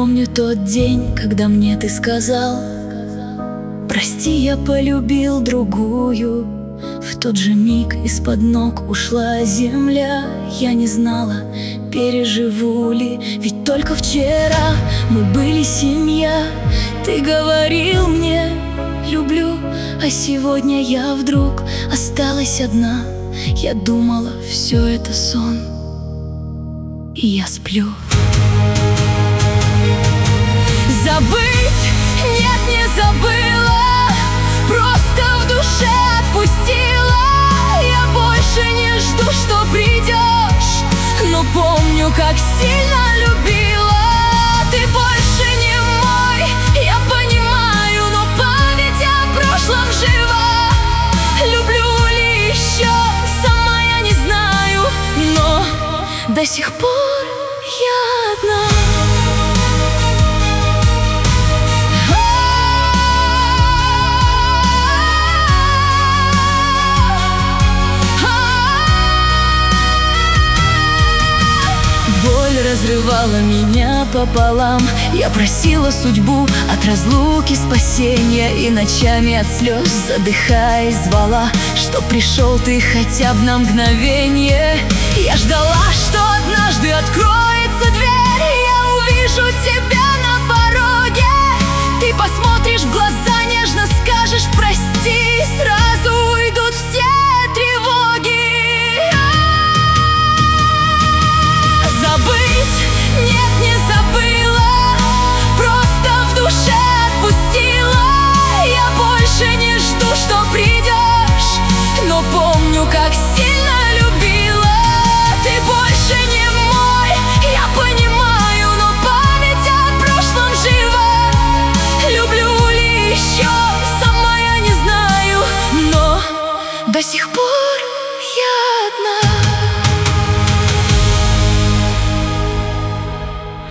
помню тот день, когда мне ты сказал: прости, я полюбил другую. В тот же миг из-под ног ушла земля. Я не знала, переживу ли, ведь только вчера мы были семья. Ты говорил мне: люблю, а сегодня я вдруг осталась одна. Я думала, все это сон, и я сплю. Забыть? Нет, не забыла, просто в душе отпустила. Я больше не жду, что придешь, но помню, как сильно любила. Ты больше не мой, я понимаю, но память о прошлом жива. Люблю ли еще, сама я не знаю, но до сих пор я одна. Разрывала меня пополам. Я просила судьбу от разлуки спасения, и ночами от слез, задыхаясь, звала, что пришел ты хотя бы на мгновение. Я ждала, что однажды откроется дверь, и я увижу тебя на пороге. Ты посмотришь в глаза, нежно скажешь прости, и сразу уйдут все тревоги. Забыть? Нет, не забыла, просто в душе отпустила. Я больше не жду, что придешь, но помню, как сильно любила. Ты больше не мой, я понимаю, но память о прошлом жива. Люблю ли еще, сама я не знаю, но до сих пор